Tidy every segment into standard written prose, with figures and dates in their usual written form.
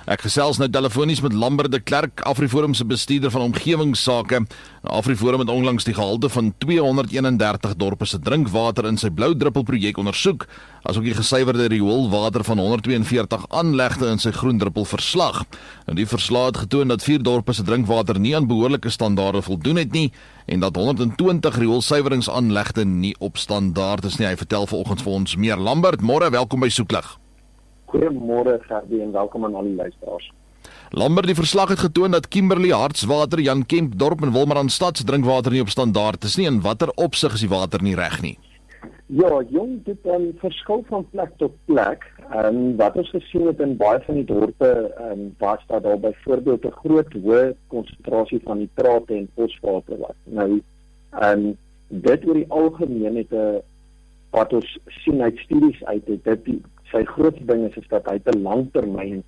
Ek gesels nou telefonies met Lambert de Klerk, AfriForum se bestuurder van omgewingsake. AfriForum het onlangs die gehalte van 231 dorpe se drinkwater in sy blou druppel projek ondersoek, asook die gesuiwerde rioolwater van 142 aanlegte in sy groen druppel verslag. En die verslag het getoon dat 4 dorpe se drinkwater nie aan behoorlike standaarde voldoen het nie en dat 120 rioolsuiweringsaanlegte nie op standaard is nie. Hy vertel vanoggend vir ons meer. Lambert, môre, welkom by Soeklig. Goeiemôre Gerdie en welkom aan al die luisteraars. Lambert, die verslag het getoon dat Kimberley, Hartswater, Jan Kempdorp en Wilmaranstad se drinkwater nie op standaard is nie. In watter opsig is die water nie reg nie? Ja, jong, dit verskil van plek tot plek. Wat ons gesien het in baie van die dorpe was dat daar byvoorbeeld 'n hoë konsentrasie van nitrate en fosfaat was. Nou, dit oor die algemeen het wat ons sien uit studies uit dit sy grootste ding is dat hy 'n langtermyn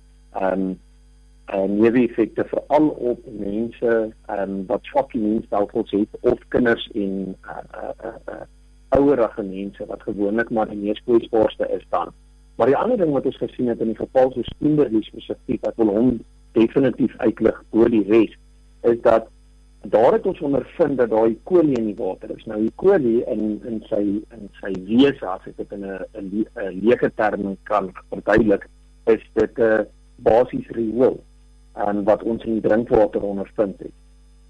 neeweffekte veral op mense wat swak immuunstelsels het of kinders en ouerige mense wat gewoonlik maar die mees kwesbaarste is dan. Maar die ander ding wat ons gesien het in die geval so Kimberley spesifiek, ek wil hom definitief uitlig bo die res, is dat daar het ons ondervind dat daar E. coli in die water is. Nou E. coli in sy wese, as ek dit in 'n leuke term kan verduidelik, is dit 'n basies riool wat ons in die drinkwater ondervind het.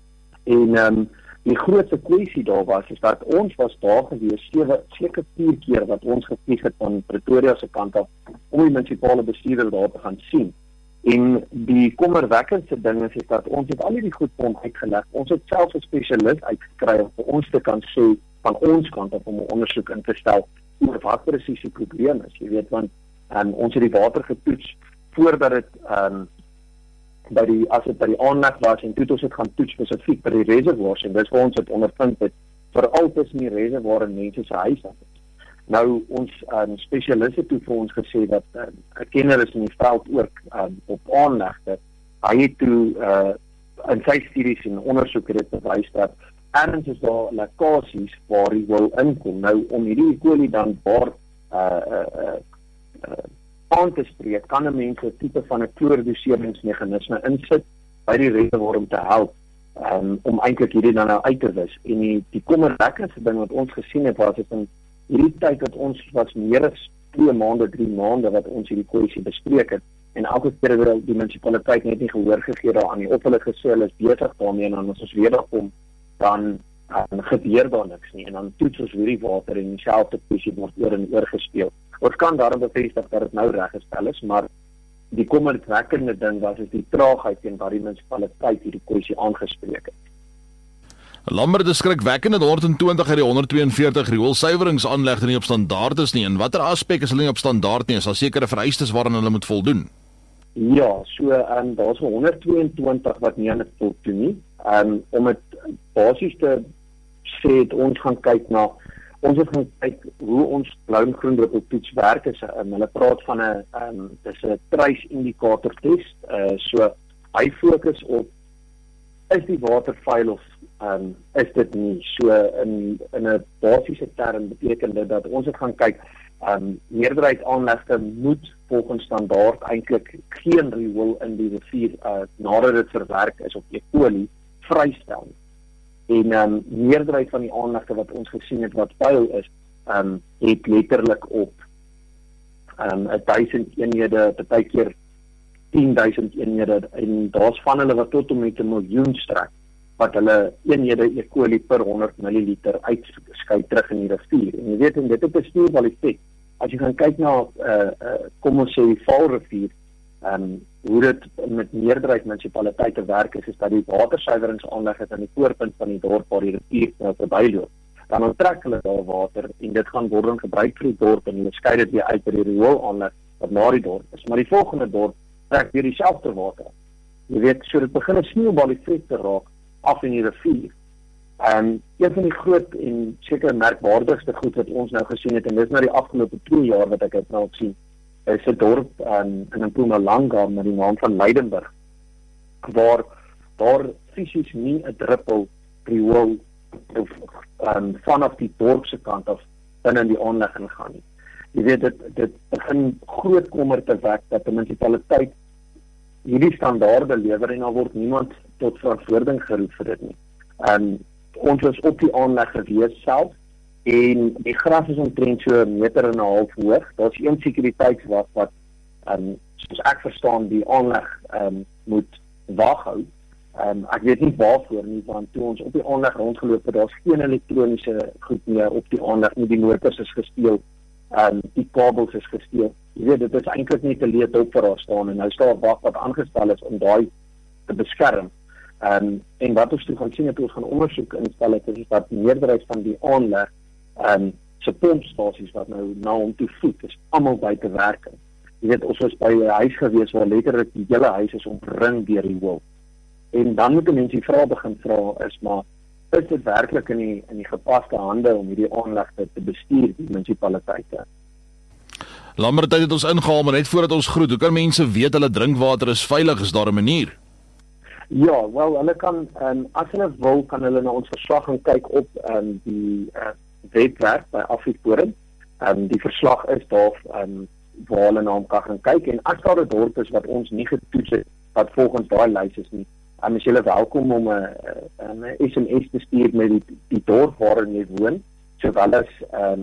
En die grootste kwessie daar was is dat ons was daar gewees seker 4 keer wat ons gevlieg het van Pretoria se kant af om die munisipale bestuurder daar te gaan sien. En die kommerwekkendste ding is dat ons het al hierdie goed vir hom uitgeleg. Ons het selfs 'n spesialis uitgekry om vir ons te kan sê van ons kant af om 'n ondersoek in te stel oor wat presies die probleem is. Jy weet, want ons het die water getoets voordat dit as dit by die aanleg was en toe het ons dit gaan toets spesifiek by die reservoirs en dis waar ons het ondervind het veral tussen die reservoir en mense se huise. Nou ons spesialiste toe vir ons gesê dat 'n kenner is in die veld ook op aanlegte. Hy het toe in sy studies en ondersoek het bewys dat ergens is daar lekkasies waar hy wil inkom. Nou om hierdie E. coli dan waar aan te spreek, kan 'n mens 'n tipe van 'n kloordoseringsmeganisme insit by die reservoir om te help om eintlik hierdie dan nou uit te wis. En die kommerwekkendste ding wat ons gesien het was in hierdie tyd dat ons was meer as 2 maande, 3 maande wat ons hierdie kwessie bespreek het en elke keer het die munisipaliteit net nie gehoor gegee daaraan nie, of hulle gesê hulle is besig daarmee en dan as ons weer kom, dan gebeur daar niks nie en dan toets ons weer die water en dieselfde kwessie word oor en oor gespeel. Ons kan daarom bevestig dat dit nou reggestel is, maar die kommerwekkende ding was is die traagheid en waar die munisipaliteit hierdie kwessie aangespreek het. Lambert, dit is skrikwekkend dat 120 uit die 142 rioolsuiweringsaanlegte nie op standaard is nie. En watter aspek is hulle nie op standaard nie? Is daar sekere vereistes waaraan hulle moet voldoen? Ja, so daar's 122 wat nie aan dit voldoen nie. Om dit basies te sê het ons gaan kyk hoe ons blou en groen druppeltoets werk is. Hulle praat van 'n trace indikator test. So hy fokus op is die water vuil of is dit nie. So in 'n basiese term beteken dit dat ons het gaan kyk meerderheid aanlegte moet volgens standaard eintlik geen riool in die rivier nadat dit verwerk is op E. coli vrystel. En meerderheid van die aanlegte wat ons gesien het wat vuil is, het letterlik op 1000 eenhede, partykeer 10,000 eenhede en daar's van hulle wat tot en met 1 miljoen strek wat hulle eenhede E. coli per 100 ml uitskei terug in die rivier. En jy weet, en dit het 'n sneeubal effek. As jy gaan kyk na kom ons sê die Vaalrivier, hoe dit met meerderheid munisipaliteite werk is dat die watersuiweringsaanleg is aan die voorpunt van die dorp waar die rivier verbyloop. Dan onttrek hulle daar water en dit gaan word gebruik vir die dorp en hulle skei dit weer uit by die rioolaanleg wat na die dorp is. Maar die volgende dorp trek weer dieselfde water. Jy weet, so dit begin 'n sneeubal effek te raak af in die rivier. Een van die groot en seker merkwaardigste goed wat ons nou gesien het, en dit is nou die afgelope 2 jaar wat ek het nou sien, is 'n dorp in Mpumalanga met die naam van Leidenburg, waar daar fisies nie 'n druppel riool of vanaf die dorp se kant af binne in die aanleg ingaan nie. Jy weet, dit begin groot kommer te wek dat die munisipaliteit hierdie standaarde lewer en daar word niemand tot verantwoording geroep vir dit nie. Ons is op die aanleg gewees self en die gras is omtrent so 1,5 meter hoog. Daar's een sekuriteitswag wat soos ek verstaan die aanleg moet wag hou. Ek weet nie waarvoor nie, want toe ons op die aanleg rondgeloop het, daar's geen elektroniese goed meer op die aanleg nie, die motors is gesteel, die kabels is gesteel. Jy weet, dit is eintlik net 'n leed op vir daar staan en nou staan 'n wag wat aangestel is om daai te beskerm. En wat ons toe gaan sien het, ons gaan ondersoek instel het, is dat meerderheid van die aanleg se pompstasies wat nou na hom toe voet, is almal buite werking. Jy weet, ons was by 'n huis gewees waar letterlik die hele huis is omring deur die wolf. En dan moet 'n mens die vraag begin vra is, maar is dit werklik in die gepaste hande om hierdie aanleg te bestuur, die munisipaliteite? Lambert het ons ingehaal, maar net voordat ons groet, hoe kan mense weet hulle drinkwater is veilig? Is daar 'n manier? Ja, wel, hulle kan, as hulle wil, kan hulle na ons verslag gaan kyk op die webwerf by AfriForum. Die verslag is daar waar hulle na hom kan gaan kyk, en as daar 'n dorp is wat ons nie getoets het, wat volgens daai lys is nie, is julle welkom om 'n SMS te stuur met die dorp waarin jy woon, sowel as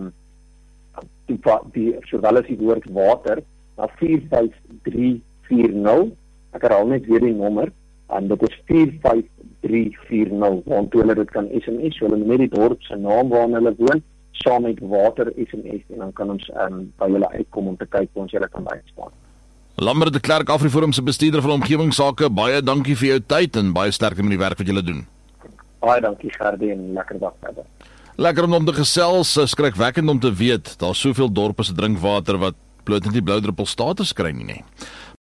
die woord water, na 45340. Ek herhaal net weer die nommer, en dit is 45340, want hulle dit kan SMS, hulle met die dorp se naam waarin hulle woon, saam met water SMS, en dan kan ons by julle uitkom om te kyk hoe ons julle kan bystaan. Lambert de Klerk, AfriForum se bestuurder van omgewingsake, baie dankie vir jou tyd en baie sterkte met die werk wat julle doen. Baie dankie Gerdie en lekker dag verder. Lekker om te gesels, skrikwekkend om te weet, daar's soveel dorpe se drinkwater wat bloot net die blou druppel status kry nie.